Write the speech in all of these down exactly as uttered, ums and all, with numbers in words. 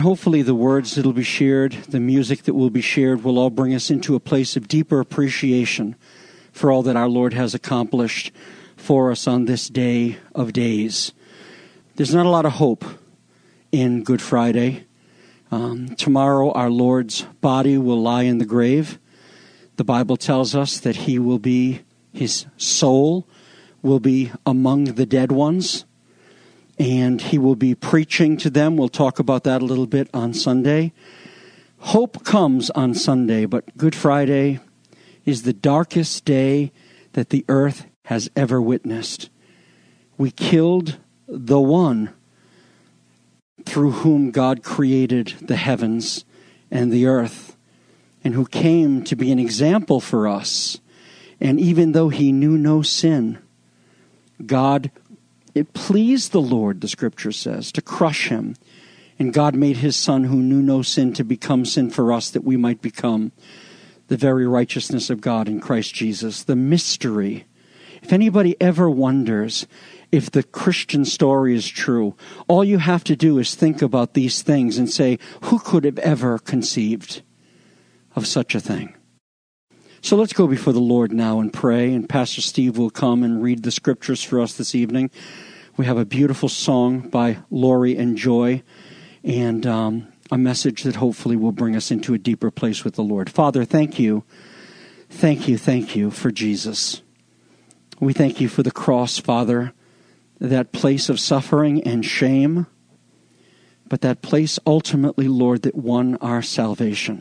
hopefully the words that will be shared, the music that will be shared, will all bring us into a place of deeper appreciation for all that our Lord has accomplished for us on this day of days. There's not a lot of hope in Good Friday. Um, tomorrow our Lord's body will lie in the grave. The Bible tells us that he will be, his soul will be among the dead ones, and he will be preaching to them. We'll talk about that a little bit on Sunday. Hope comes on Sunday, but Good Friday is the darkest day that the earth has ever witnessed. We killed the one through whom God created the heavens and the earth, and who came to be an example for us. And even though he knew no sin, God, it pleased the Lord, the scripture says, to crush him. And God made his son who knew no sin to become sin for us, that we might become the very righteousness of God in Christ Jesus. The mystery. If anybody ever wonders if the Christian story is true, all you have to do is think about these things and say, who could have ever conceived of such a thing? So let's go before the Lord now and pray, and Pastor Steve will come and read the scriptures for us this evening. We have a beautiful song by Lori and Joy, and um, a message that hopefully will bring us into a deeper place with the Lord. Father, thank you, thank you, thank you for Jesus. We thank you for the cross, Father, that place of suffering and shame, but that place ultimately, Lord, that won our salvation.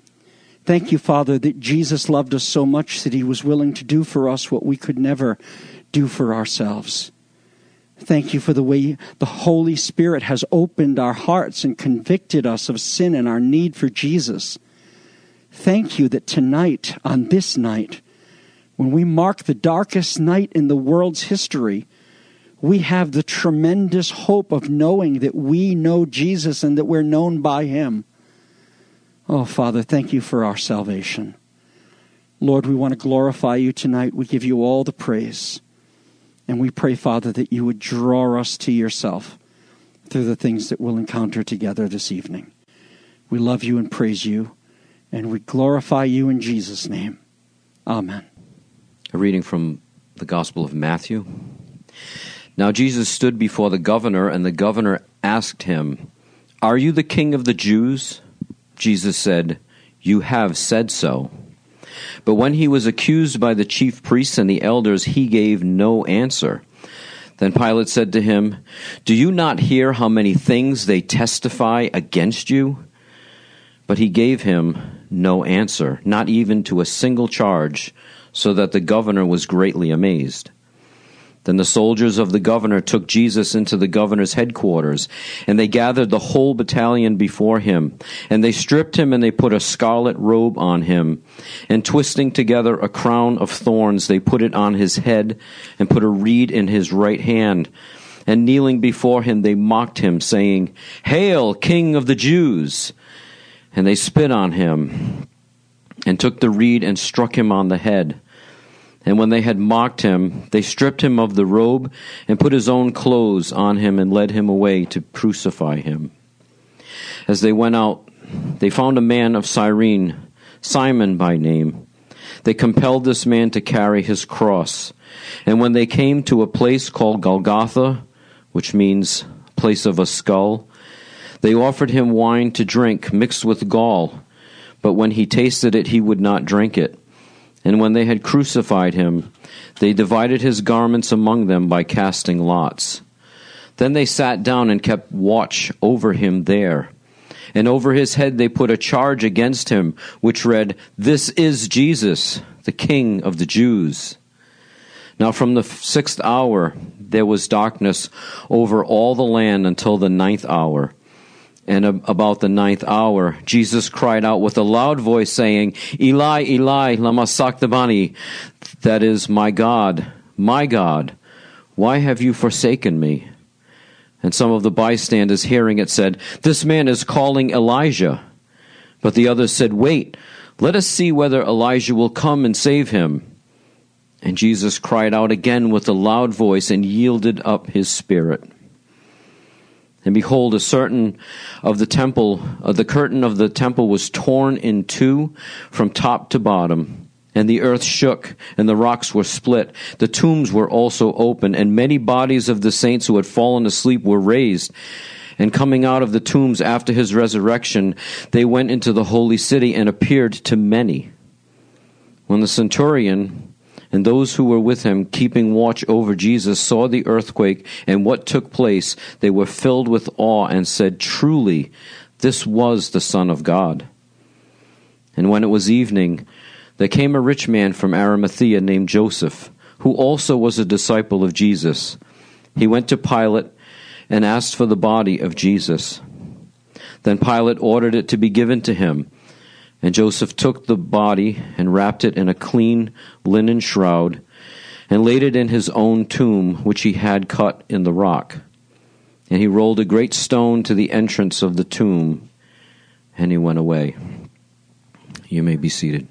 Thank you, Father, that Jesus loved us so much that he was willing to do for us what we could never do for ourselves. Thank you for the way the Holy Spirit has opened our hearts and convicted us of sin and our need for Jesus. Thank you that tonight, on this night, when we mark the darkest night in the world's history, we have the tremendous hope of knowing that we know Jesus and that we're known by him. Oh, Father, thank you for our salvation. Lord, we want to glorify you tonight. We give you all the praise. And we pray, Father, that you would draw us to yourself through the things that we'll encounter together this evening. We love you and praise you, and we glorify you in Jesus' name. Amen. A reading from the Gospel of Matthew. Now Jesus stood before the governor, and the governor asked him, "Are you the king of the Jews?" Jesus said, "You have said so." But when he was accused by the chief priests and the elders, he gave no answer. Then Pilate said to him, "Do you not hear how many things they testify against you?" But he gave him no answer, not even to a single charge, so that the governor was greatly amazed. Then the soldiers of the governor took Jesus into the governor's headquarters, and they gathered the whole battalion before him. And they stripped him, and they put a scarlet robe on him. And twisting together a crown of thorns, they put it on his head, and put a reed in his right hand. And kneeling before him, they mocked him, saying, "Hail, King of the Jews!" And they spit on him, and took the reed and struck him on the head. And when they had mocked him, they stripped him of the robe and put his own clothes on him and led him away to crucify him. As they went out, they found a man of Cyrene, Simon by name. They compelled this man to carry his cross. And when they came to a place called Golgotha, which means place of a skull, they offered him wine to drink mixed with gall. But when he tasted it, he would not drink it. And when they had crucified him, they divided his garments among them by casting lots. Then they sat down and kept watch over him there. And over his head they put a charge against him, which read, "This is Jesus, the King of the Jews." Now from the sixth hour there was darkness over all the land until the ninth hour. And about the ninth hour, Jesus cried out with a loud voice, saying, "Eli, Eli, lama sabachthani," that is, "My God, my God, why have you forsaken me?" And some of the bystanders hearing it said, "This man is calling Elijah." But the others said, "Wait, let us see whether Elijah will come and save him." And Jesus cried out again with a loud voice and yielded up his spirit. And behold, a certain of the temple, uh, the curtain of the temple was torn in two from top to bottom, and the earth shook, and the rocks were split. The tombs were also open, and many bodies of the saints who had fallen asleep were raised. And coming out of the tombs after his resurrection, they went into the holy city and appeared to many. When the centurion and those who were with him, keeping watch over Jesus, saw the earthquake and what took place, they were filled with awe and said, "Truly, this was the Son of God." And when it was evening, there came a rich man from Arimathea named Joseph, who also was a disciple of Jesus. He went to Pilate and asked for the body of Jesus. Then Pilate ordered it to be given to him. And Joseph took the body and wrapped it in a clean linen shroud and laid it in his own tomb, which he had cut in the rock. And he rolled a great stone to the entrance of the tomb, and he went away. You may be seated.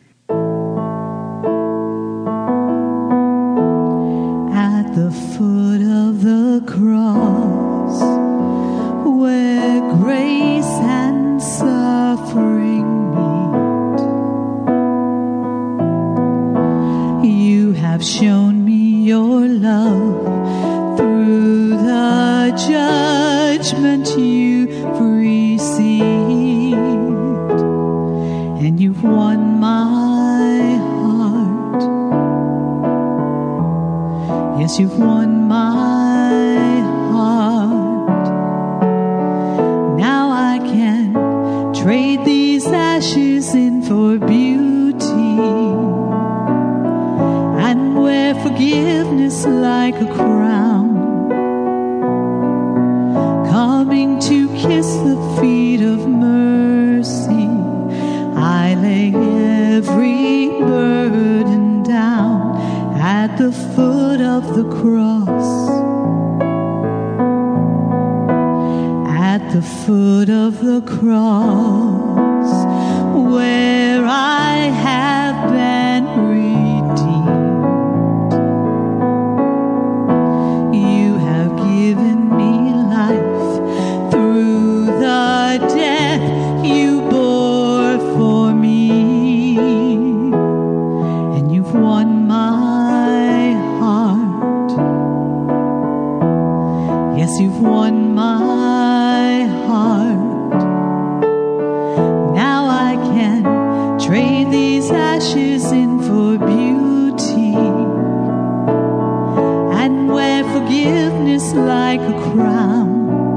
At the foot of the cross, where grace and suffering have shown me your love through the judgment you've received, and you've won my heart. Yes, you've won my heart. Now I can trade these ashes in for beauty, and wear forgiveness like a crown, coming to kiss the feet of mercy. I lay every burden down at the foot of the cross. At the foot of the cross, where I have been redeemed. Given me life through the death you bore for me, and you've won my heart. Yes, you've won my heart. Now I can trade these ashes in for beauty, and wear forgiveness like a crown,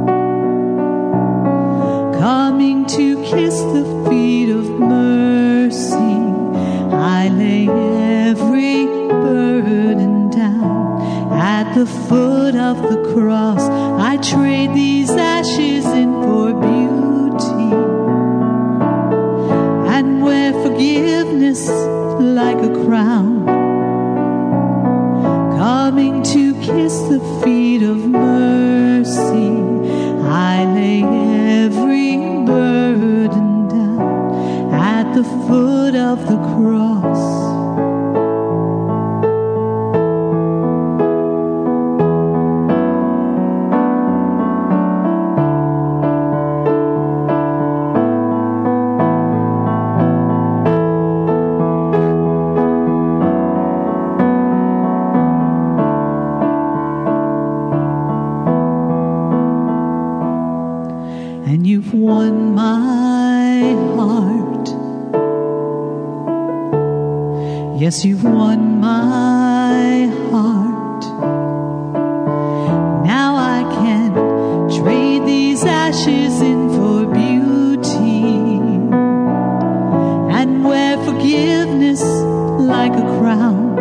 coming to kiss the feet of mercy. I lay every burden down at the foot of the cross. I trade these ashes in for beauty, and wear forgiveness like a crown, coming to kiss the feet of mercy. I lay every burden down at the foot of the cross. And you've won my heart. Yes, you've won my heart. Now I can trade these ashes in for beauty, and wear forgiveness like a crown,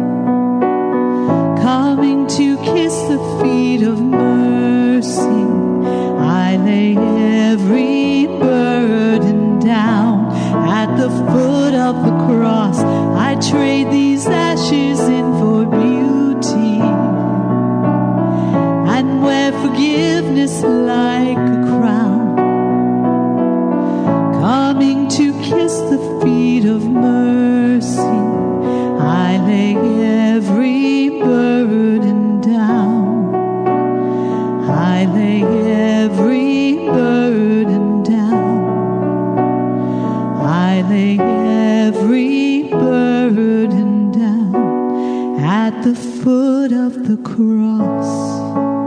coming to kiss the feet of mercy. I lay every burden down at the foot of the cross. I trade these ashes in for beauty, and wear forgiveness like a crown, foot of the cross.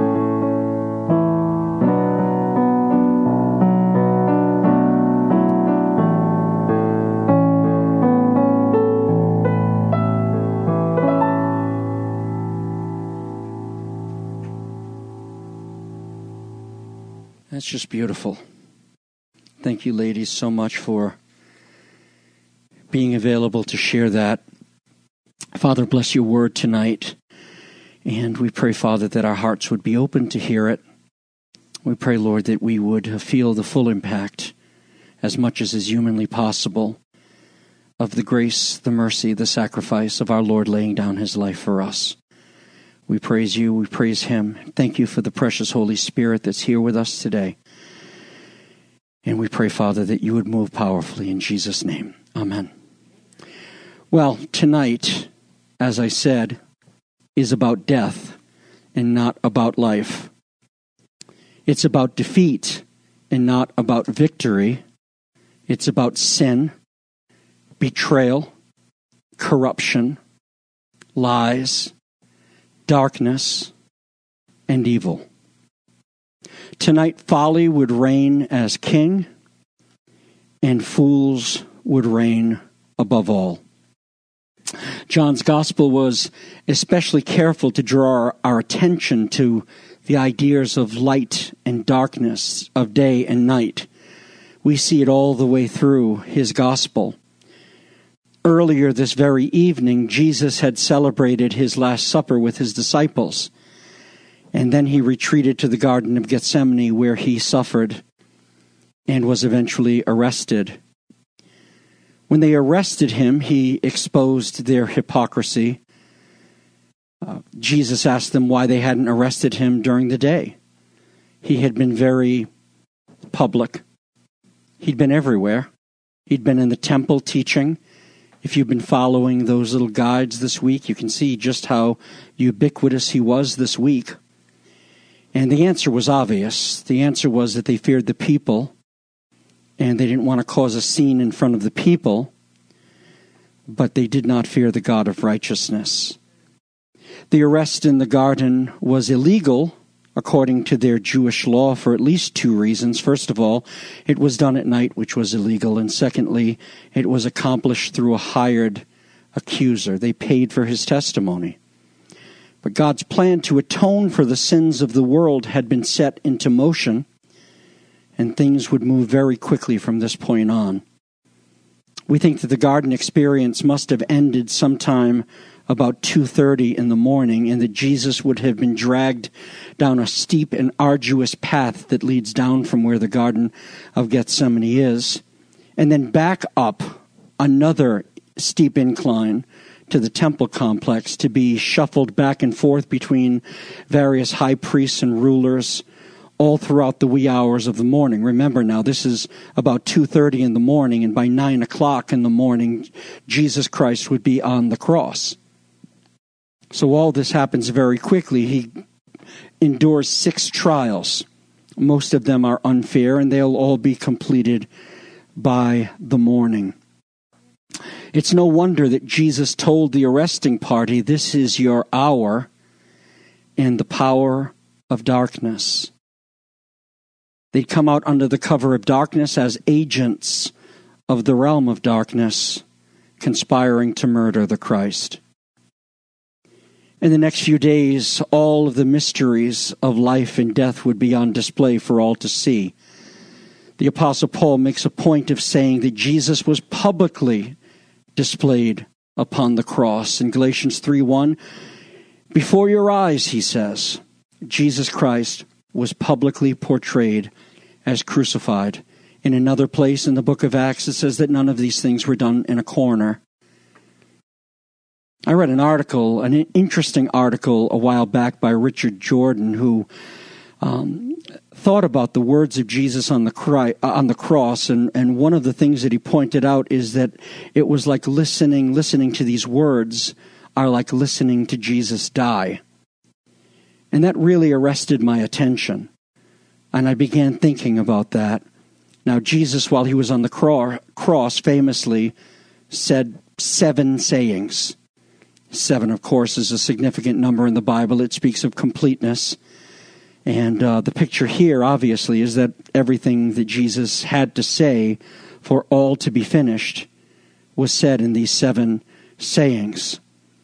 That's just beautiful. Thank you, ladies, so much for being available to share that. Father, bless your word tonight. And we pray, Father, that our hearts would be open to hear it. We pray, Lord, that we would feel the full impact, as much as is humanly possible, of the grace, the mercy, the sacrifice of our Lord laying down his life for us. We praise you. We praise him. Thank you for the precious Holy Spirit that's here with us today. And we pray, Father, that you would move powerfully in Jesus' name. Amen. Well, tonight, as I said, is about death and not about life. It's about defeat and not about victory. It's about sin, betrayal, corruption, lies, darkness, and evil. Tonight, folly would reign as king, and fools would reign above all. John's gospel was especially careful to draw our, our attention to the ideas of light and darkness, of day and night. We see it all the way through his gospel. Earlier this very evening, Jesus had celebrated his Last Supper with his disciples, and then he retreated to the Garden of Gethsemane, where he suffered and was eventually arrested. When they arrested him, he exposed their hypocrisy. Uh, Jesus asked them why they hadn't arrested him during the day. He had been very public. He'd been everywhere. He'd been in the temple teaching. If you've been following those little guides this week, you can see just how ubiquitous he was this week. And the answer was obvious. The answer was that they feared the people, and they didn't want to cause a scene in front of the people, but they did not fear the God of righteousness. The arrest in the garden was illegal, according to their Jewish law, for at least two reasons. First of all, it was done at night, which was illegal. And secondly, it was accomplished through a hired accuser. They paid for his testimony. But God's plan to atone for the sins of the world had been set into motion, and things would move very quickly from this point on. We think that the garden experience must have ended sometime about two thirty in the morning, and that Jesus would have been dragged down a steep and arduous path that leads down from where the Garden of Gethsemane is, and then back up another steep incline to the temple complex to be shuffled back and forth between various high priests and rulers all throughout the wee hours of the morning. Remember now, this is about two thirty in the morning, and by nine o'clock in the morning, Jesus Christ would be on the cross. So all this happens very quickly. He endures six trials. Most of them are unfair, and they'll all be completed by the morning. It's no wonder that Jesus told the arresting party, "This is your hour and the power of darkness." They'd come out under the cover of darkness as agents of the realm of darkness, conspiring to murder the Christ. In the next few days, all of the mysteries of life and death would be on display for all to see. The Apostle Paul makes a point of saying that Jesus was publicly displayed upon the cross. In Galatians three one, before your eyes, he says, Jesus Christ was publicly portrayed as crucified. In another place in the book of Acts, it says that none of these things were done in a corner. I read an article, an interesting article a while back by Richard Jordan, who um, thought about the words of Jesus on the cry, uh, on the cross, and, and one of the things that he pointed out is that it was like listening, listening to these words are like listening to Jesus die. And that really arrested my attention. And I began thinking about that. Now, Jesus, while he was on the cro- cross, famously said seven sayings. Seven, of course, is a significant number in the Bible. It speaks of completeness. And uh, the picture here, obviously, is that everything that Jesus had to say for all to be finished was said in these seven sayings.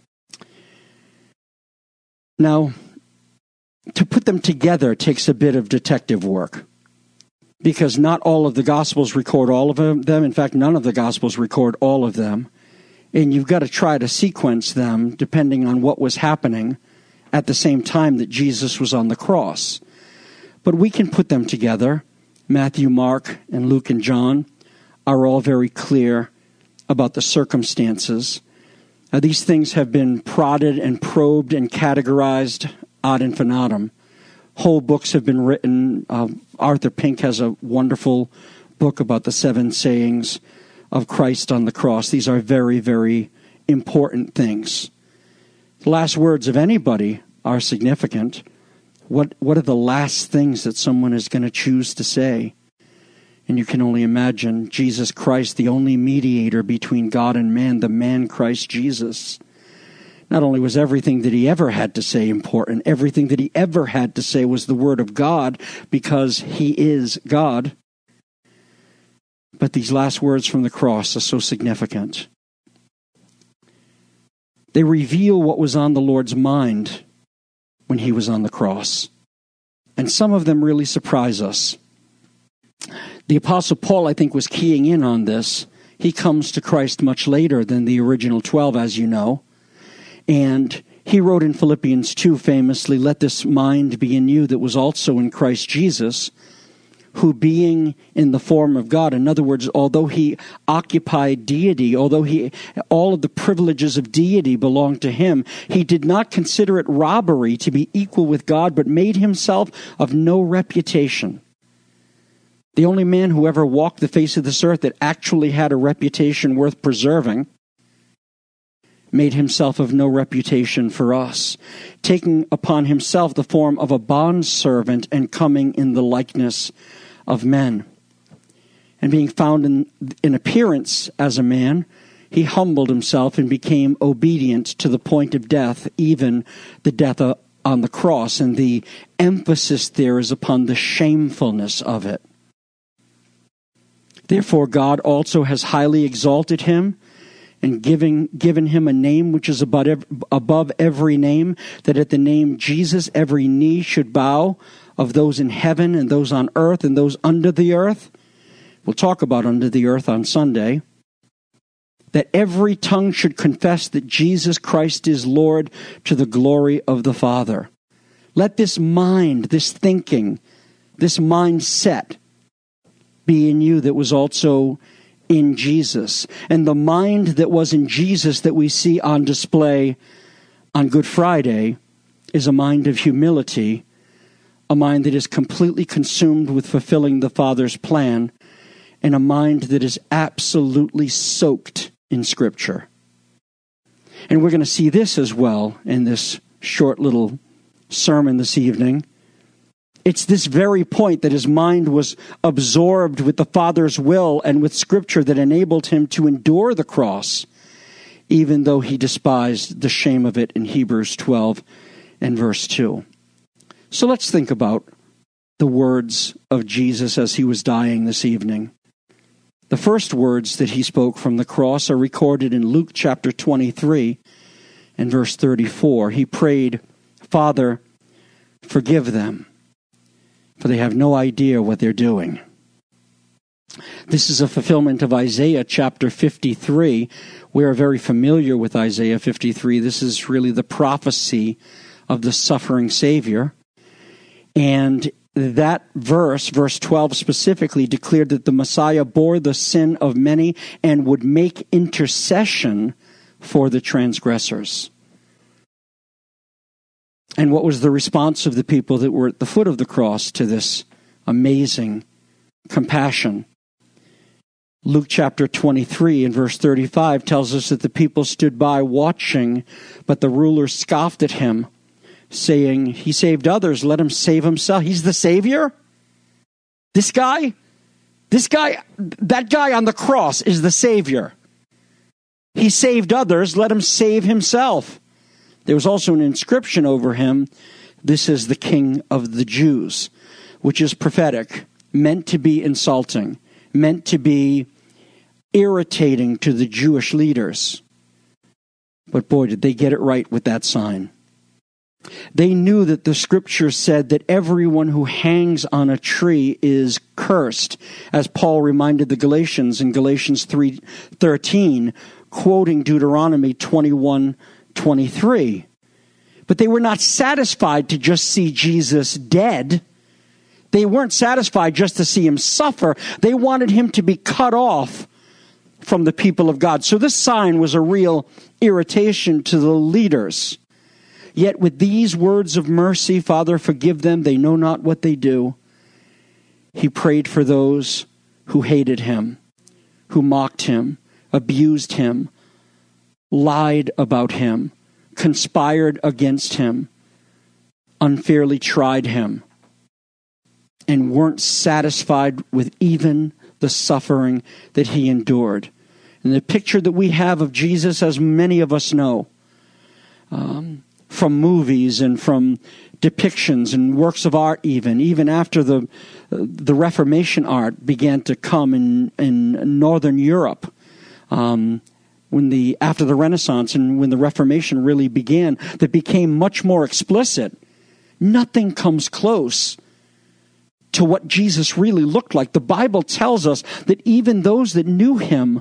Now, to put them together takes a bit of detective work, because not all of the Gospels record all of them. In fact, none of the Gospels record all of them. And you've got to try to sequence them depending on what was happening at the same time that Jesus was on the cross. But we can put them together. Matthew, Mark, and Luke and John are all very clear about the circumstances. Now, these things have been prodded and probed and categorized ad infinitum. Whole books have been written. Uh, Arthur Pink has a wonderful book about the seven sayings of Christ on the cross. These are very, very important things. The last words of anybody are significant. What what are the last things that someone is going to choose to say? And you can only imagine Jesus Christ, the only mediator between God and man, the man Christ Jesus. Not only was everything that he ever had to say important, everything that he ever had to say was the word of God, because he is God. But these last words from the cross are so significant. They reveal what was on the Lord's mind when he was on the cross. And some of them really surprise us. The Apostle Paul, I think, was keying in on this. He comes to Christ much later than the original twelve, as you know. And he wrote in Philippians two famously, "Let this mind be in you that was also in Christ Jesus, who being in the form of God," in other words, although he occupied deity, although he all of the privileges of deity belonged to him, he did not consider it robbery to be equal with God, but made himself of no reputation. The only man who ever walked the face of this earth that actually had a reputation worth preserving made himself of no reputation for us, taking upon himself the form of a bondservant and coming in the likeness of men. And being found in, in appearance as a man, he humbled himself and became obedient to the point of death, even the death on the cross. And the emphasis there is upon the shamefulness of it. Therefore, God also has highly exalted him and giving, given him a name which is above every, above every name, that at the name Jesus every knee should bow, of those in heaven and those on earth and those under the earth. We'll talk about under the earth on Sunday. That every tongue should confess that Jesus Christ is Lord, to the glory of the Father. Let this mind, this thinking, this mindset be in you that was also in Jesus. And the mind that was in Jesus that we see on display on Good Friday is a mind of humility, a mind that is completely consumed with fulfilling the Father's plan, and a mind that is absolutely soaked in Scripture. And we're going to see this as well in this short little sermon this evening. It's this very point that his mind was absorbed with the Father's will and with Scripture that enabled him to endure the cross, even though he despised the shame of it in Hebrews twelve and verse two. So let's think about the words of Jesus as he was dying this evening. The first words that he spoke from the cross are recorded in Luke chapter twenty-three and verse thirty-four. He prayed, "Father, forgive them, for they have no idea what they're doing." This is a fulfillment of Isaiah chapter fifty-three. We are very familiar with Isaiah fifty-three. This is really the prophecy of the suffering Savior. And that verse, verse twelve specifically, declared that the Messiah bore the sin of many and would make intercession for the transgressors. And what was the response of the people that were at the foot of the cross to this amazing compassion? Luke chapter twenty-three and verse thirty-five tells us that the people stood by watching, but the rulers scoffed at him, saying, "He saved others, let him save himself." He's the Savior? This guy? This guy, that guy on the cross is the Savior. He saved others, let him save himself. There was also an inscription over him, "This is the King of the Jews," which is prophetic, meant to be insulting, meant to be irritating to the Jewish leaders. But boy, did they get it right with that sign. They knew that the scripture said that everyone who hangs on a tree is cursed, as Paul reminded the Galatians in Galatians three thirteen, quoting Deuteronomy twenty-one twenty-three. But they were not satisfied to just see Jesus dead. They weren't satisfied just to see him suffer. They wanted him to be cut off from the people of God. So this sign was a real irritation to the leaders. Yet with these words of mercy, "Father, forgive them, they know not what they do," he prayed for those who hated him, who mocked him, abused him, lied about him, conspired against him, unfairly tried him, and weren't satisfied with even the suffering that he endured. And the picture that we have of Jesus, as many of us know, um, from movies and from depictions and works of art, even even after the the Reformation art began to come in in Northern Europe, um, when the after the Renaissance and when the Reformation really began, that became much more explicit. Nothing comes close to what Jesus really looked like. The Bible tells us that even those that knew him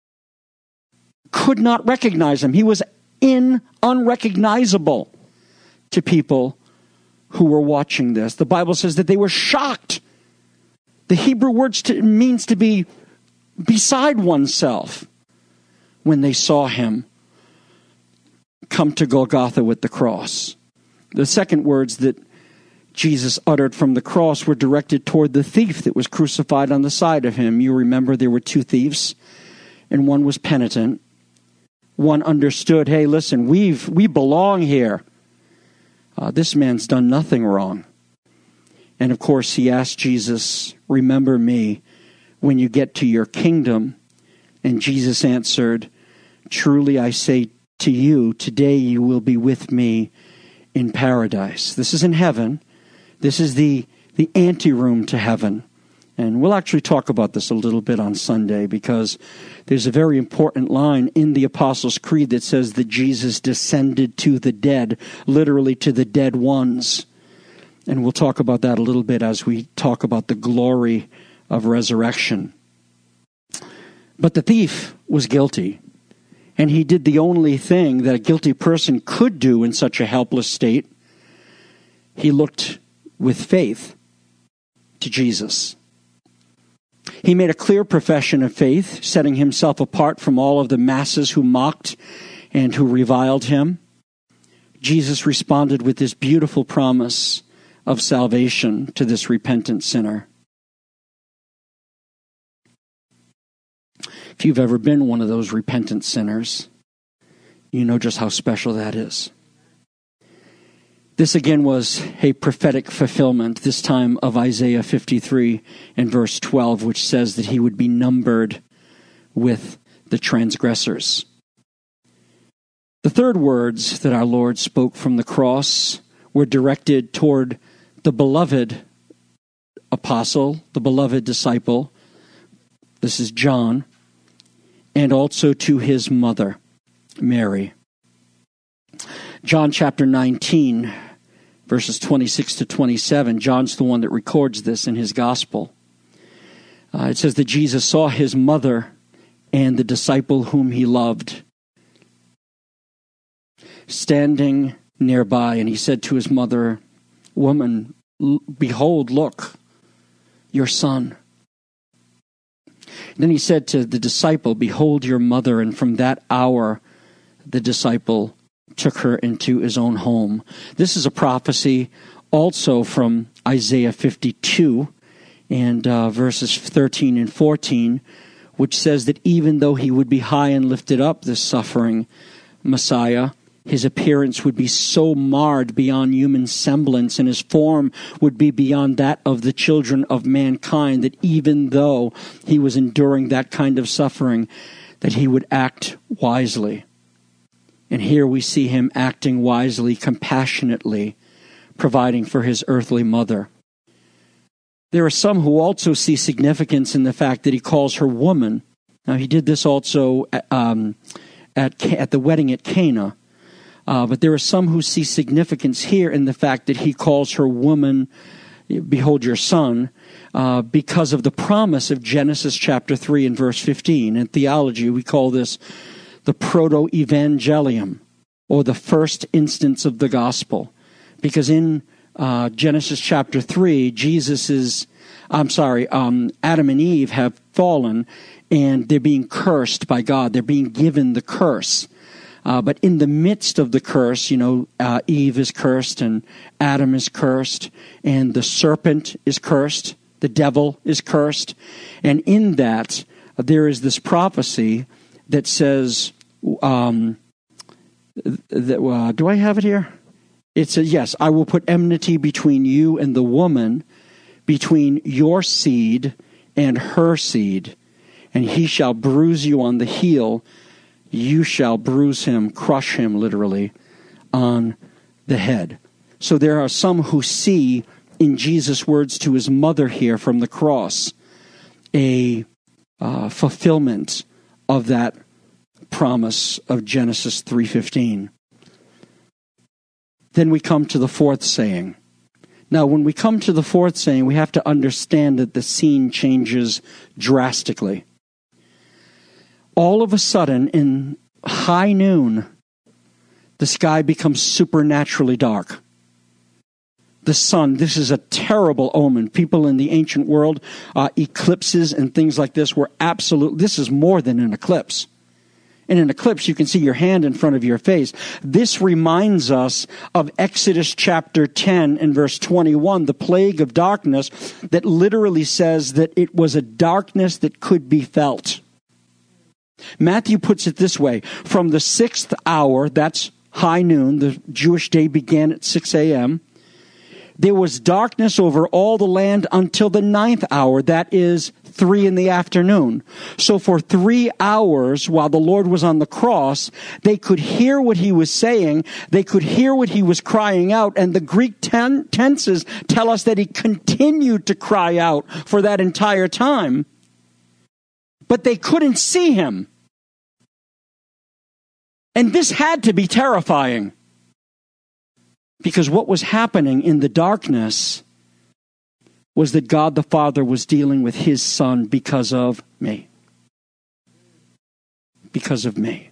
could not recognize him. He was in unrecognizable to people who were watching this. The Bible says that they were shocked. The Hebrew word to, means to be beside oneself when they saw him come to Golgotha with the cross. The second words that Jesus uttered from the cross were directed toward the thief that was crucified on the side of him. You remember there were two thieves, and one was penitent. One understood, hey, listen, we've we belong here. Uh, this man's done nothing wrong. And of course, he asked Jesus, "Remember me when you get to your kingdom." And Jesus answered, "Truly I say to you, today you will be with me in paradise." This is in heaven. This is the, the anteroom to heaven. And we'll actually talk about this a little bit on Sunday, because there's a very important line in the Apostles' Creed that says that Jesus descended to the dead, literally to the dead ones. And we'll talk about that a little bit as we talk about the glory of resurrection. But the thief was guilty, and he did the only thing that a guilty person could do in such a helpless state. He looked with faith to Jesus. He made a clear profession of faith, setting himself apart from all of the masses who mocked and who reviled him. Jesus responded with this beautiful promise of salvation to this repentant sinner. If you've ever been one of those repentant sinners, you know just how special that is. This again was a prophetic fulfillment, this time of Isaiah fifty-three and verse twelve, which says that he would be numbered with the transgressors. The third words that our Lord spoke from the cross were directed toward the beloved apostle, the beloved disciple. This is John, and also to his mother, Mary. John chapter nineteen, verses twenty-six to twenty-seven. John's the one that records this in his gospel. Uh, it says that Jesus saw his mother and the disciple whom he loved standing nearby, and he said to his mother, "Woman, behold, look, your son." Then he said to the disciple, "Behold your mother." And from that hour, the disciple took her into his own home. This is a prophecy also from Isaiah fifty-two and uh, verses thirteen and fourteen, which says that even though he would be high and lifted up, this suffering Messiah, his appearance would be so marred beyond human semblance, and his form would be beyond that of the children of mankind, that even though he was enduring that kind of suffering, that he would act wisely. And here we see him acting wisely, compassionately, providing for his earthly mother. There are some who also see significance in the fact that he calls her woman. Now, he did this also um, at, at the wedding at Cana. Uh, but there are some who see significance here in the fact that he calls her woman, behold your son, uh, because of the promise of Genesis chapter three and verse fifteen. In theology, we call this the proto-evangelium, or the first instance of the gospel. Because in uh, Genesis chapter three, Jesus is, I'm sorry, um, Adam and Eve have fallen, and they're being cursed by God. They're being given the curse. Uh, but in the midst of the curse, you know, uh, Eve is cursed and Adam is cursed and the serpent is cursed. The devil is cursed. And in that, uh, there is this prophecy that says, um, that, uh, do I have it here? It says, yes, I will put enmity between you and the woman, between your seed and her seed, and he shall bruise you on the heel. You shall bruise him, crush him, literally, on the head. So there are some who see in Jesus' words to his mother here from the cross a uh, fulfillment of that promise of Genesis three fifteen. Then we come to the fourth saying. Now, when we come to the fourth saying, we have to understand that the scene changes drastically. All of a sudden, in high noon, the sky becomes supernaturally dark. The sun, this is a terrible omen. People in the ancient world, uh, eclipses and things like this were absolute. This is more than an eclipse. In an eclipse, you can see your hand in front of your face. This reminds us of Exodus chapter ten and verse twenty-one, the plague of darkness that literally says that it was a darkness that could be felt. Matthew puts it this way: from the sixth hour, that's high noon, the Jewish day began at six a.m., there was darkness over all the land until the ninth hour, that is three in the afternoon. So for three hours, while the Lord was on the cross, they could hear what he was saying, they could hear what he was crying out, and the Greek ten- tenses tell us that he continued to cry out for that entire time. But they couldn't see him. And this had to be terrifying. Because what was happening in the darkness was that God the Father was dealing with his Son because of me. Because of me.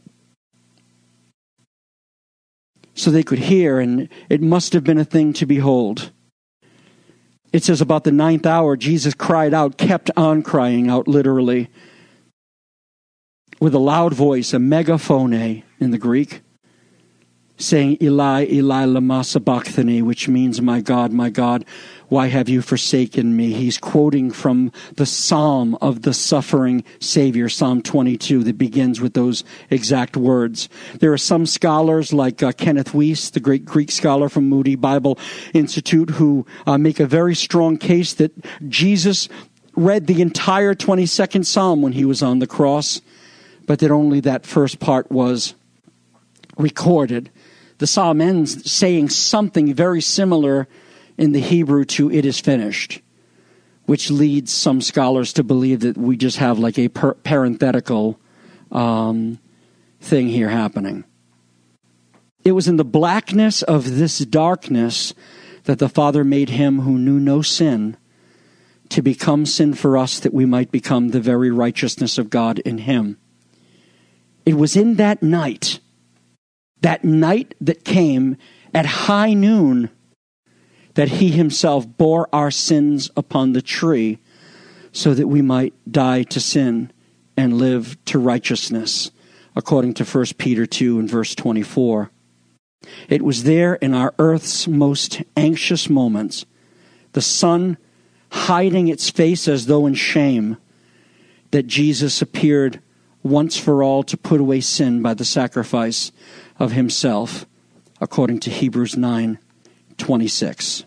So they could hear, and it must have been a thing to behold. It says about the ninth hour, Jesus cried out, kept on crying out, literally, with a loud voice, a megaphone in the Greek, saying, Eli, Eli, lama sabachthani, which means, my God, my God, why have you forsaken me? He's quoting from the Psalm of the suffering Savior, Psalm twenty-two, that begins with those exact words. There are some scholars like uh, Kenneth Weiss, the great Greek scholar from Moody Bible Institute, who uh, make a very strong case that Jesus read the entire twenty-second Psalm when he was on the cross, but that only that first part was recorded. The psalm ends saying something very similar in the Hebrew to "it is finished," which leads some scholars to believe that we just have like a per- parenthetical um, thing here happening. It was in the blackness of this darkness that the Father made him who knew no sin to become sin for us, that we might become the very righteousness of God in him. It was in that night, that night that came at high noon, that he himself bore our sins upon the tree so that we might die to sin and live to righteousness, according to First Peter two and verse twenty-four. It was there in our earth's most anxious moments, the sun hiding its face as though in shame, that Jesus appeared once for all to put away sin by the sacrifice of himself, according to Hebrews nine twenty-six.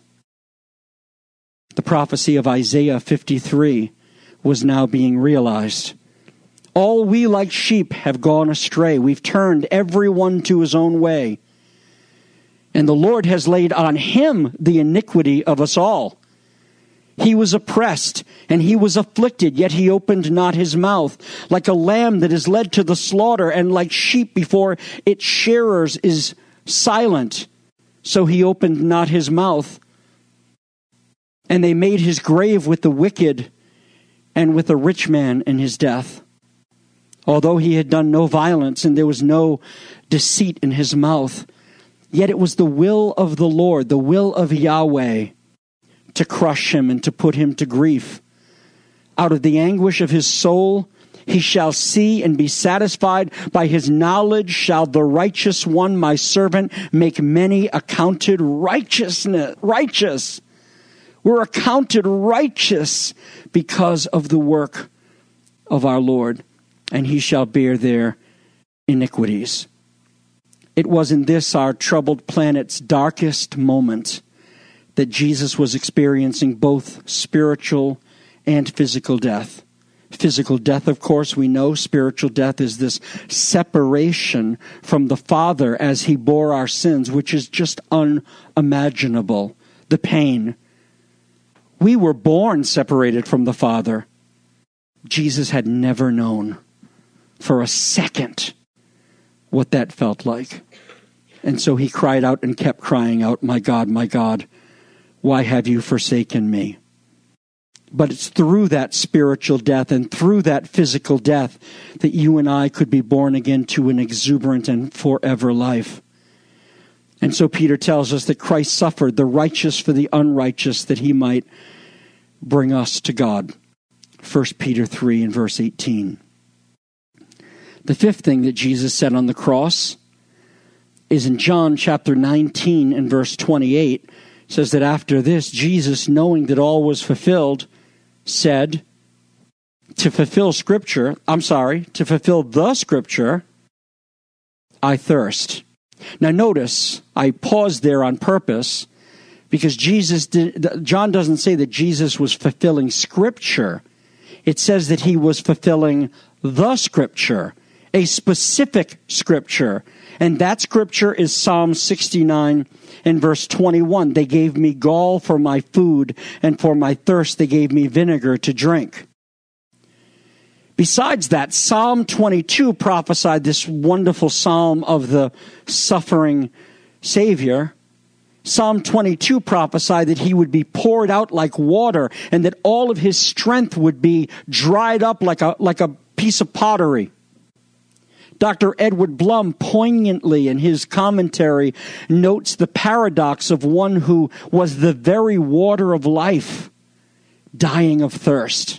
The prophecy of Isaiah fifty-three was now being realized. All we like sheep have gone astray. We've turned everyone to his own way. And the Lord has laid on him the iniquity of us all. He was oppressed and he was afflicted, yet he opened not his mouth. Like a lamb that is led to the slaughter, and like sheep before its shearers is silent, so he opened not his mouth. And they made his grave with the wicked and with a rich man in his death, although he had done no violence and there was no deceit in his mouth. Yet it was the will of the Lord, the will of Yahweh, to crush him and to put him to grief. Out of the anguish of his soul he shall see and be satisfied. By his knowledge shall the righteous one, my servant, make many accounted righteousness, righteous. We're accounted righteous because of the work of our Lord, and he shall bear their iniquities. It was in this, our troubled planet's darkest moment, that Jesus was experiencing both spiritual and physical death. Physical death, of course, we know. Spiritual death is this separation from the Father as he bore our sins, which is just unimaginable. The pain. We were born separated from the Father. Jesus had never known for a second what that felt like. And so he cried out and kept crying out, "My God, my God, why have you forsaken me?" But it's through that spiritual death and through that physical death that you and I could be born again to an exuberant and forever life. And so Peter tells us that Christ suffered, the righteous for the unrighteous, that he might bring us to God. First Peter three and verse eighteen. The fifth thing that Jesus said on the cross is in John chapter nineteen and verse twenty-eight. It says that after this, Jesus, knowing that all was fulfilled, said, to fulfill Scripture, I'm sorry, to fulfill the Scripture, I thirst. Now notice, I paused there on purpose, because Jesus did, John doesn't say that Jesus was fulfilling Scripture. It says that he was fulfilling the Scripture, a specific Scripture. And that Scripture is Psalm sixty-nine and verse twenty-one. They gave me gall for my food, and for my thirst they gave me vinegar to drink. Besides that, Psalm twenty-two prophesied this wonderful psalm of the suffering Savior. Psalm twenty-two prophesied that he would be poured out like water, and that all of his strength would be dried up like a, like a piece of pottery. Doctor Edward Blum poignantly in his commentary notes the paradox of one who was the very water of life, dying of thirst.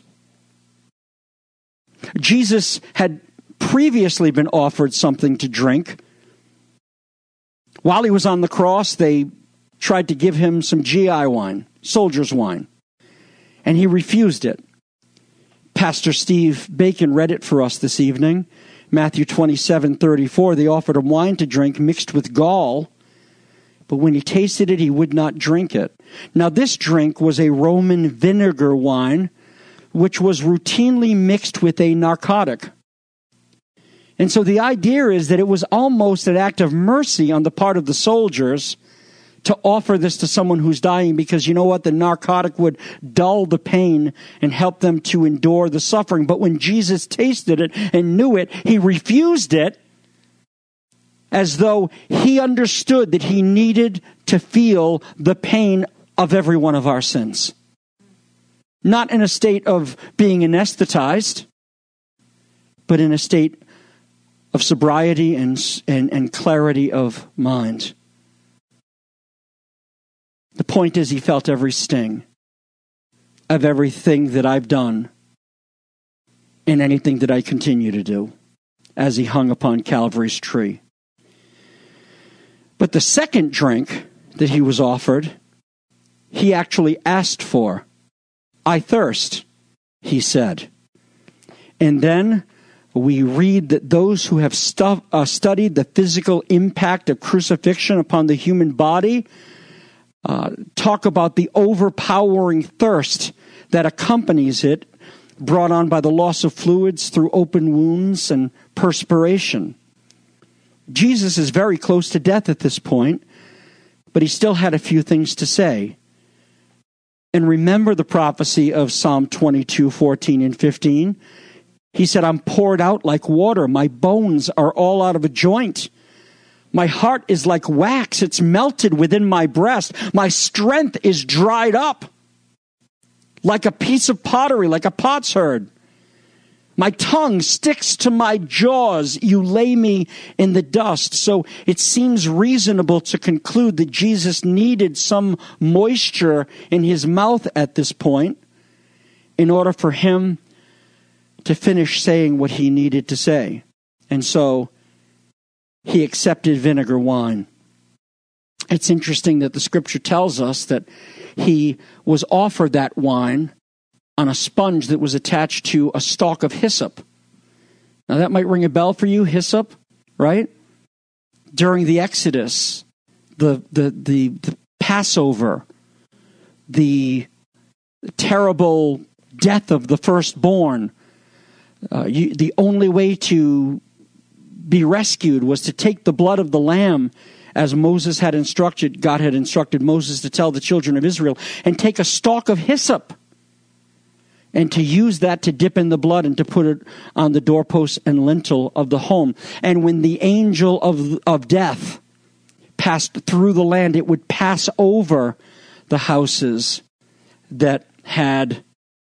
Jesus had previously been offered something to drink. While he was on the cross, they tried to give him some G I wine, soldier's wine, and he refused it. Pastor Steve Bacon read it for us this evening. Matthew twenty-seven thirty-four, they offered him wine to drink mixed with gall, but when he tasted it, he would not drink it. Now this drink was a Roman vinegar wine, which was routinely mixed with a narcotic. And so the idea is that it was almost an act of mercy on the part of the soldiers to offer this to someone who's dying, because you know what? The narcotic would dull the pain and help them to endure the suffering. But when Jesus tasted it and knew it, he refused it, as though he understood that he needed to feel the pain of every one of our sins. Not in a state of being anesthetized, but in a state of sobriety and, and, and clarity of mind. The point is, he felt every sting of everything that I've done and anything that I continue to do as he hung upon Calvary's tree. But the second drink that he was offered, he actually asked for. I thirst, he said. And then we read that those who have stu- uh, studied the physical impact of crucifixion upon the human body Uh, talk about the overpowering thirst that accompanies it, brought on by the loss of fluids through open wounds and perspiration. Jesus is very close to death at this point, but he still had a few things to say. And remember the prophecy of Psalm twenty-two, fourteen and fifteen. He said, I'm poured out like water. My bones are all out of a joint. My heart is like wax. It's melted within my breast. My strength is dried up like a piece of pottery, like a potsherd. My tongue sticks to my jaws. You lay me in the dust. So it seems reasonable to conclude that Jesus needed some moisture in his mouth at this point in order for him to finish saying what he needed to say. And so he accepted vinegar wine. It's interesting that the scripture tells us that he was offered that wine on a sponge that was attached to a stalk of hyssop. Now that might ring a bell for you, hyssop, right? During the Exodus, the the the, the Passover, the terrible death of the firstborn, uh, you, the only way to be rescued was to take the blood of the lamb, as Moses had instructed, God had instructed Moses to tell the children of Israel, and take a stalk of hyssop and to use that to dip in the blood and to put it on the doorpost and lintel of the home. And when the angel of, of death passed through the land, it would pass over the houses that had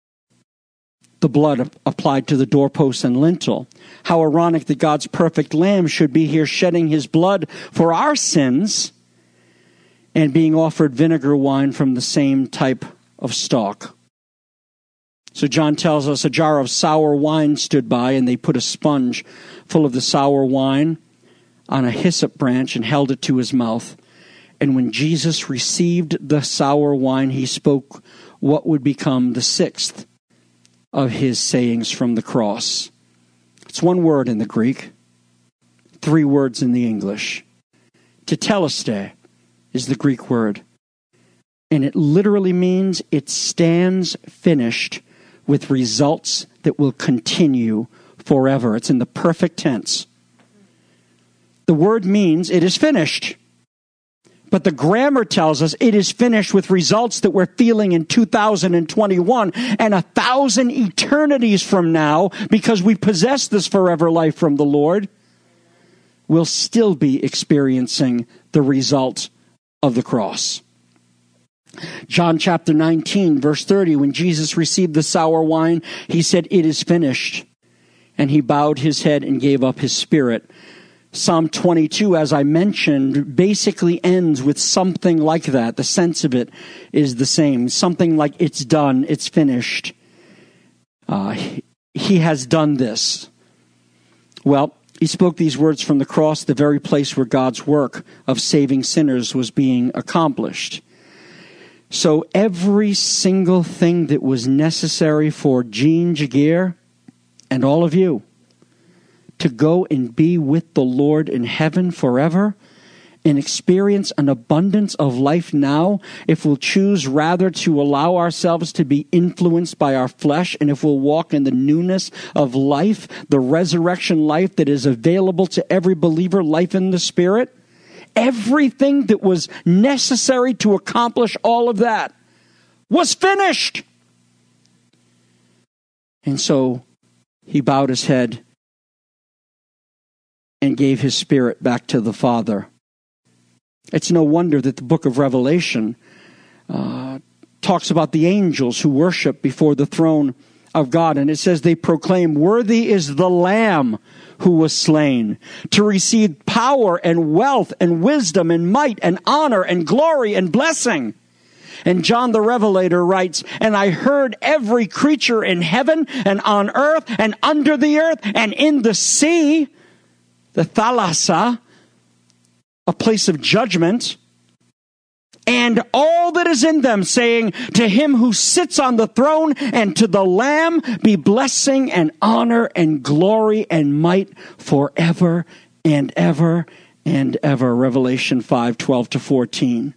the blood applied to the doorpost and lintel. How ironic that God's perfect lamb should be here shedding his blood for our sins and being offered vinegar wine from the same type of stalk. So John tells us a jar of sour wine stood by, and they put a sponge full of the sour wine on a hyssop branch and held it to his mouth. And when Jesus received the sour wine, he spoke what would become the sixth of his sayings from the cross. It's one word in the Greek, three words in the English. Tetelestai is the Greek word, and it literally means it stands finished with results that will continue forever. It's in the perfect tense. The word means it is finished. But the grammar tells us it is finished with results that we're feeling in two thousand twenty-one and a thousand eternities from now, because we possess this forever life from the Lord. We'll still be experiencing the result of the cross. John chapter nineteen, verse thirty, when Jesus received the sour wine, he said, "It is finished." And he bowed his head and gave up his spirit. Psalm twenty-two, as I mentioned, basically ends with something like that. The sense of it is the same. Something like it's done, it's finished. Uh, he, he has done this. Well, he spoke these words from the cross, the very place where God's work of saving sinners was being accomplished. So every single thing that was necessary for Jean Jagir and all of you to go and be with the Lord in heaven forever and experience an abundance of life now, if we'll choose rather to allow ourselves to be influenced by our flesh, and if we'll walk in the newness of life, the resurrection life that is available to every believer, life in the Spirit, everything that was necessary to accomplish all of that was finished. And so he bowed his head and gave his spirit back to the Father. It's no wonder that the book of Revelation uh, talks about the angels who worship before the throne of God. And it says they proclaim, "Worthy is the Lamb who was slain to receive power and wealth and wisdom and might and honor and glory and blessing." And John the Revelator writes, "And I heard every creature in heaven and on earth and under the earth and in the sea," the thalassa, a place of judgment, "and all that is in them, saying, to him who sits on the throne and to the Lamb be blessing and honor and glory and might forever and ever and ever." Revelation five, twelve to fourteen.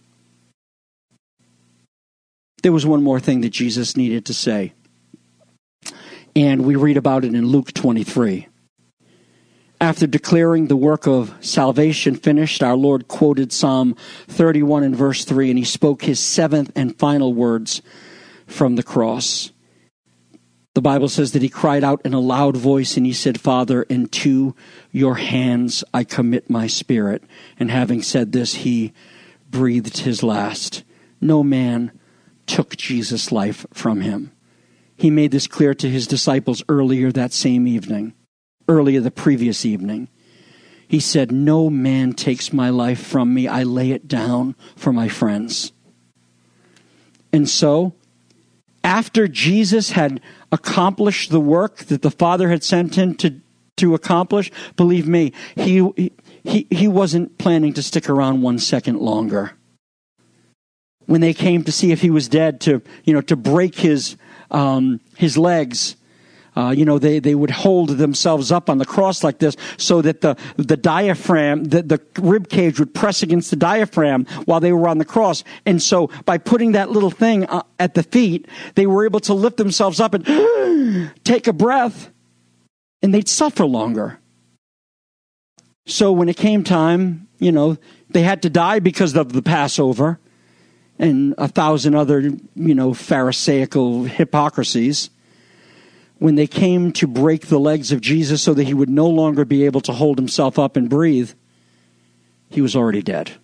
There was one more thing that Jesus needed to say. And we read about it in Luke twenty-three. After declaring the work of salvation finished, our Lord quoted Psalm thirty-one and verse three, and he spoke his seventh and final words from the cross. The Bible says that he cried out in a loud voice and he said, "Father, into your hands I commit my spirit." And having said this, he breathed his last. No man took Jesus' life from him. He made this clear to his disciples earlier that same evening, earlier the previous evening. He said, "No man takes my life from me. I lay it down for my friends." And so, after Jesus had accomplished the work that the Father had sent him to, to accomplish, believe me, he, he, he wasn't planning to stick around one second longer. When they came to see if he was dead, to, you know, to break his, um, his legs, Uh, you know, they, they would hold themselves up on the cross like this so that the, the diaphragm, the, the rib cage would press against the diaphragm while they were on the cross. And so by putting that little thing uh, at the feet, they were able to lift themselves up and take a breath, and they'd suffer longer. So when it came time, you know, they had to die because of the Passover and a thousand other, you know, Pharisaical hypocrisies. When they came to break the legs of Jesus so that he would no longer be able to hold himself up and breathe, he was already dead.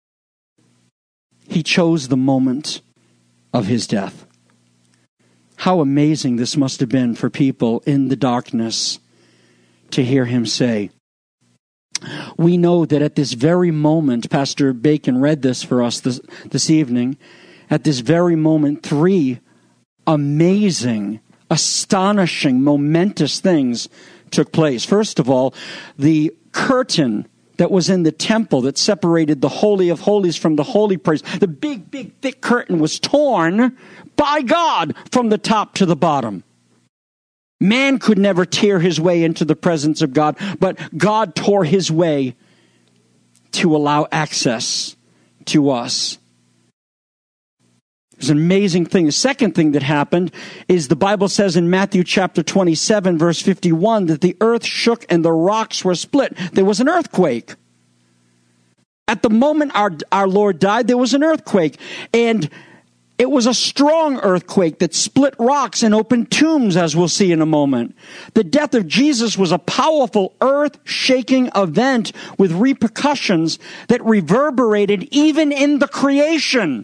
He chose the moment of his death. How amazing this must have been for people in the darkness to hear him say. We know that at this very moment, Pastor Bacon read this for us this, this evening, at this very moment, three amazing astonishing, momentous things took place. First of all, the curtain that was in the temple that separated the Holy of Holies from the holy place, the big, big, thick curtain was torn by God from the top to the bottom. Man could never tear his way into the presence of God, but God tore his way to allow access to us. It's an amazing thing. The second thing that happened is the Bible says in Matthew chapter twenty-seven, verse fifty-one, that the earth shook and the rocks were split. There was an earthquake. At the moment our, our Lord died, there was an earthquake. And it was a strong earthquake that split rocks and opened tombs, as we'll see in a moment. The death of Jesus was a powerful earth-shaking event with repercussions that reverberated even in the creation.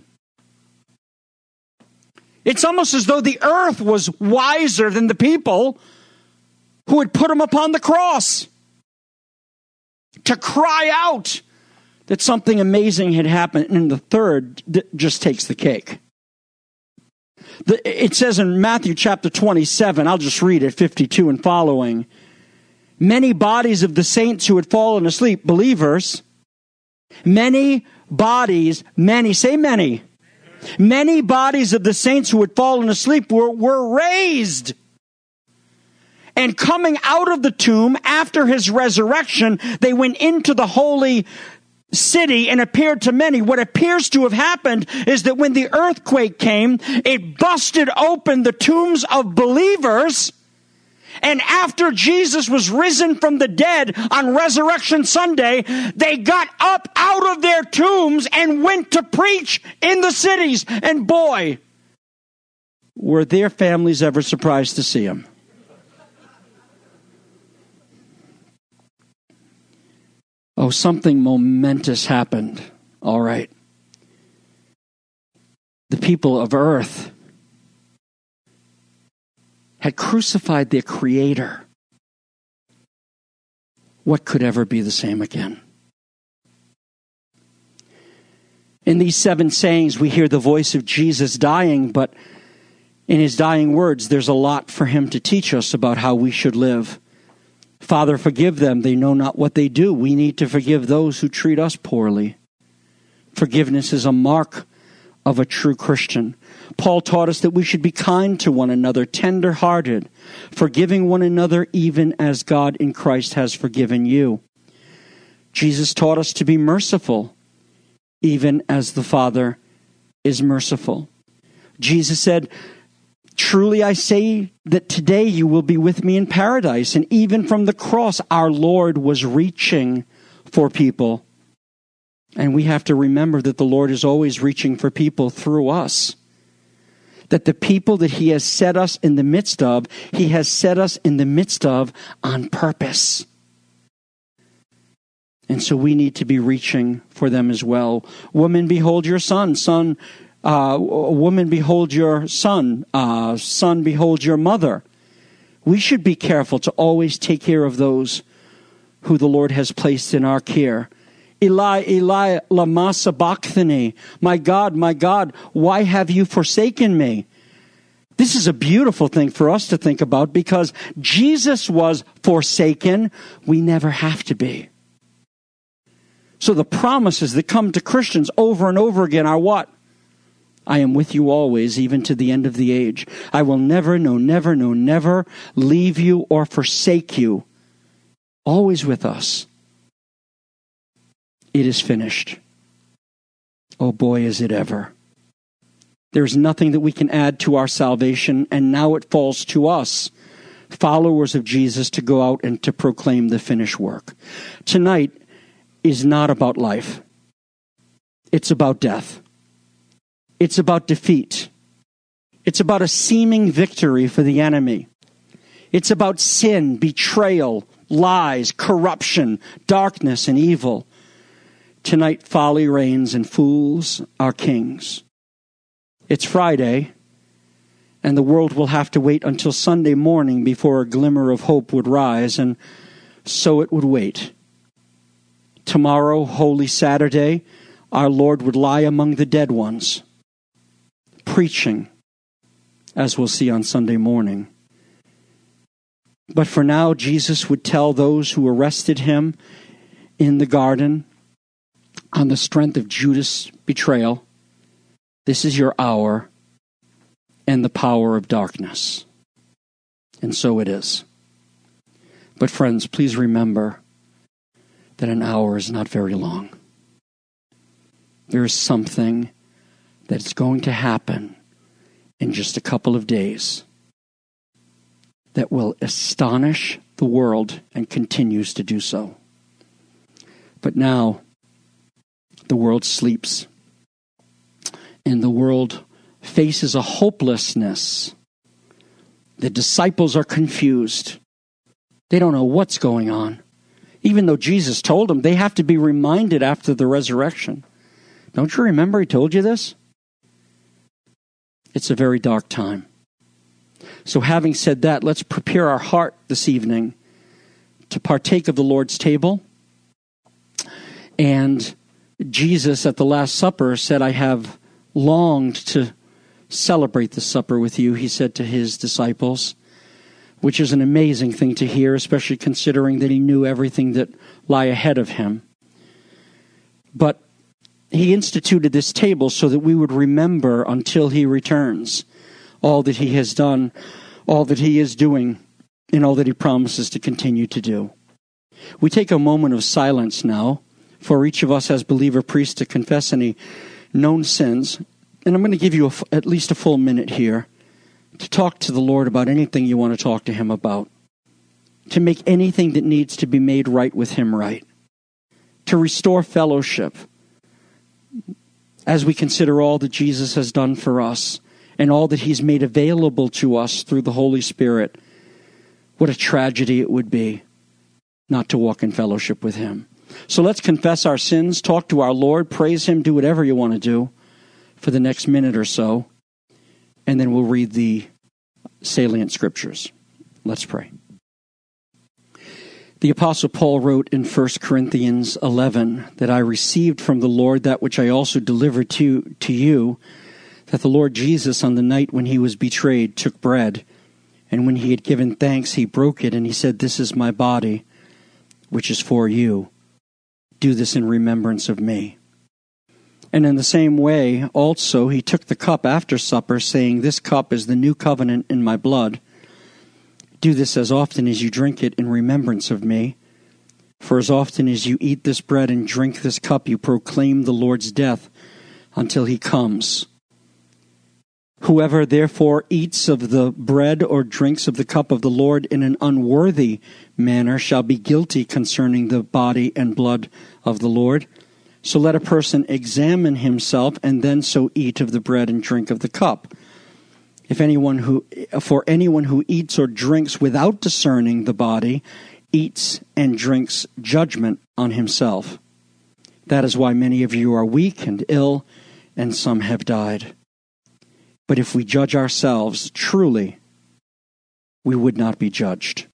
It's almost as though the earth was wiser than the people who had put him upon the cross to cry out that something amazing had happened. And the third just takes the cake. The, it says in Matthew chapter twenty-seven, I'll just read it, fifty-two and following. Many bodies of the saints who had fallen asleep, believers, many bodies, many, say many. Many bodies of the saints who had fallen asleep were, were raised. And coming out of the tomb after his resurrection, they went into the holy city and appeared to many. What appears to have happened is that when the earthquake came, it busted open the tombs of believers. And after Jesus was risen from the dead on Resurrection Sunday, they got up out of their tombs and went to preach in the cities. And boy, were their families ever surprised to see him. Oh, something momentous happened. All right. The people of earth had crucified their Creator. What could ever be the same again? In these seven sayings, we hear the voice of Jesus dying, but in his dying words, there's a lot for him to teach us about how we should live. Father, forgive them. They know not what they do. We need to forgive those who treat us poorly. Forgiveness is a mark of a true Christian. Paul taught us that we should be kind to one another, tender-hearted, forgiving one another even as God in Christ has forgiven you. Jesus taught us to be merciful, even as the Father is merciful. Jesus said Truly I say that today you will be with me in paradise. And even from the cross, our Lord was reaching for people. And we have to remember that the Lord is always reaching for people through us. That the people that he has set us in the midst of, he has set us in the midst of on purpose. And so we need to be reaching for them as well. Woman, behold your son. Son, uh, woman, behold your son. Uh, son, behold your mother. We should be careful to always take care of those who the Lord has placed in our care. Eli, Eli, lama sabachthani. My God, my God, why have you forsaken me? This is a beautiful thing for us to think about because Jesus was forsaken. We never have to be. So the promises that come to Christians over and over again are what? I am with you always, even to the end of the age. I will never, no, never, no, never leave you or forsake you. Always with us. It is finished. Oh boy, is it ever. There's nothing that we can add to our salvation, and now it falls to us, followers of Jesus, to go out and to proclaim the finished work. Tonight is not about life. It's about death. It's about defeat. It's about a seeming victory for the enemy. It's about sin, betrayal, lies, corruption, darkness, and evil. Tonight, folly reigns and fools are kings. It's Friday, and the world will have to wait until Sunday morning before a glimmer of hope would rise, and so it would wait. Tomorrow, Holy Saturday, our Lord would lie among the dead ones, preaching, as we'll see on Sunday morning. But for now, Jesus would tell those who arrested him in the garden, on the strength of Judas' betrayal, this is your hour and the power of darkness. And so it is. But friends, please remember that an hour is not very long. There is something that's going to happen in just a couple of days that will astonish the world and continues to do so. But now, the world sleeps, and the world faces a hopelessness. The disciples are confused. They don't know what's going on. Even though Jesus told them, they have to be reminded after the resurrection. Don't you remember he told you this? It's a very dark time. So having said that, let's prepare our heart this evening to partake of the Lord's table. And Jesus at the Last Supper said, I have longed to celebrate the supper with you, he said to his disciples, which is an amazing thing to hear, especially considering that he knew everything that lie ahead of him. But he instituted this table so that we would remember until he returns all that he has done, all that he is doing, and all that he promises to continue to do. We take a moment of silence now for each of us as believer priests to confess any known sins. And I'm going to give you a, at least a full minute here to talk to the Lord about anything you want to talk to him about, to make anything that needs to be made right with him right, to restore fellowship as we consider all that Jesus has done for us and all that he's made available to us through the Holy Spirit. What a tragedy it would be not to walk in fellowship with him. So let's confess our sins, talk to our Lord, praise him, do whatever you want to do for the next minute or so, and then we'll read the salient scriptures. Let's pray. The Apostle Paul wrote in First Corinthians eleven that I received from the Lord that which I also delivered to, to you, that the Lord Jesus on the night when he was betrayed took bread, and when he had given thanks, he broke it, and he said, this is my body, which is for you. Do this in remembrance of me. And in the same way, also, he took the cup after supper, saying, this cup is the new covenant in my blood. Do this as often as you drink it in remembrance of me. For as often as you eat this bread and drink this cup, you proclaim the Lord's death until he comes. Whoever therefore eats of the bread or drinks of the cup of the Lord in an unworthy manner shall be guilty concerning the body and blood of the Lord. So let a person examine himself, and then so eat of the bread and drink of the cup. If anyone who, for anyone who eats or drinks without discerning the body, eats and drinks judgment on himself. That is why many of you are weak and ill, and some have died. But if we judge ourselves truly, we would not be judged.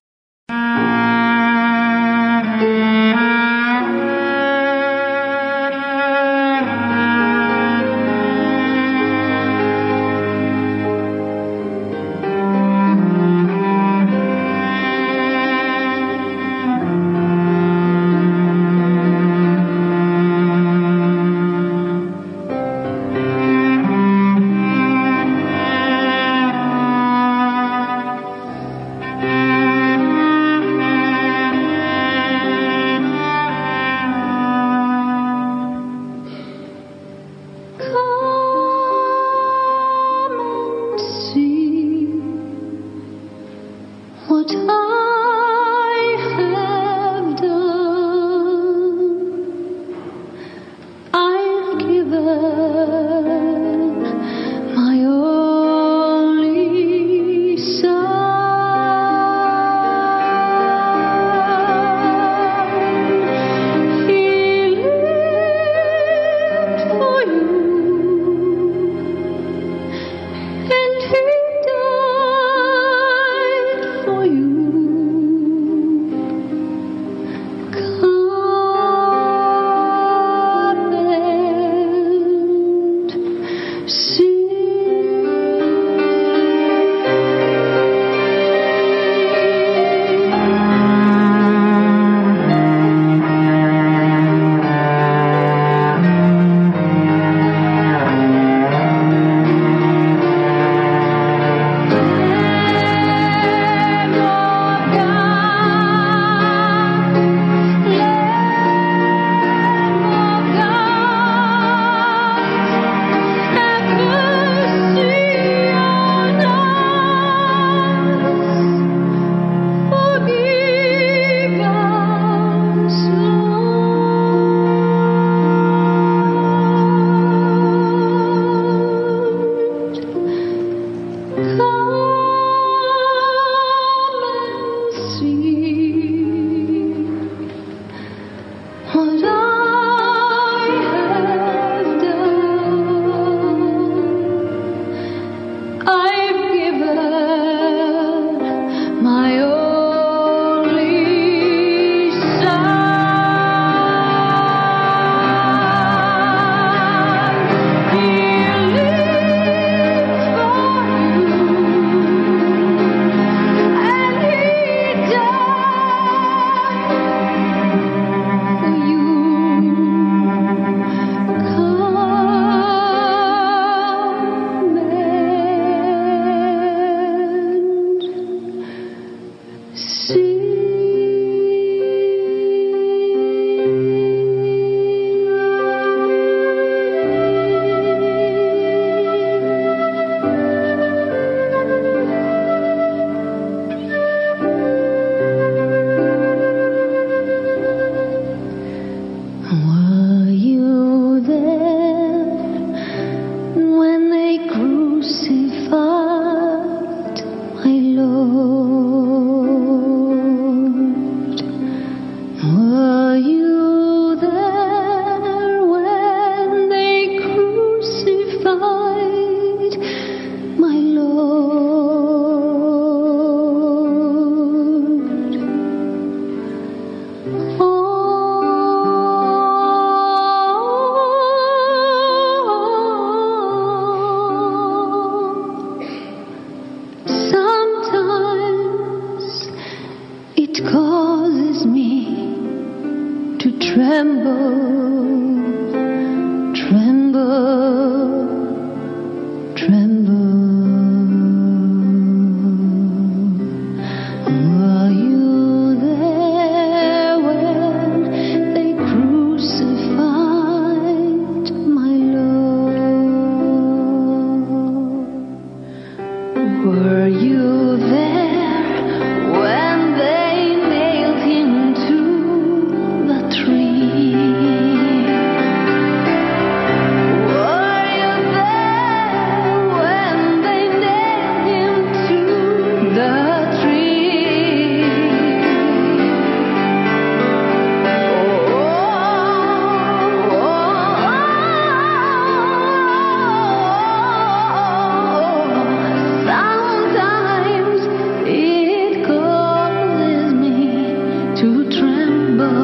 to tremble,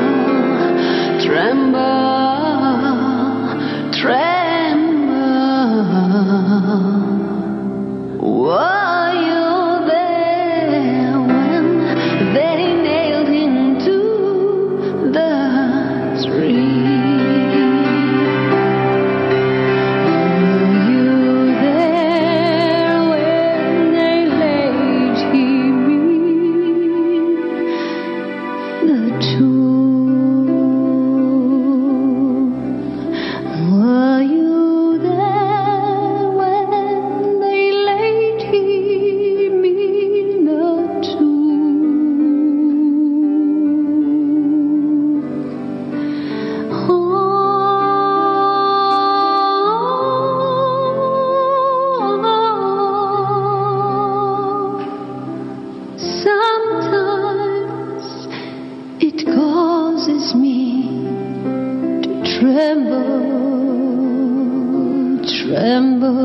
tremble, tremble. Were you there when they nailed him to the tree? Tremble,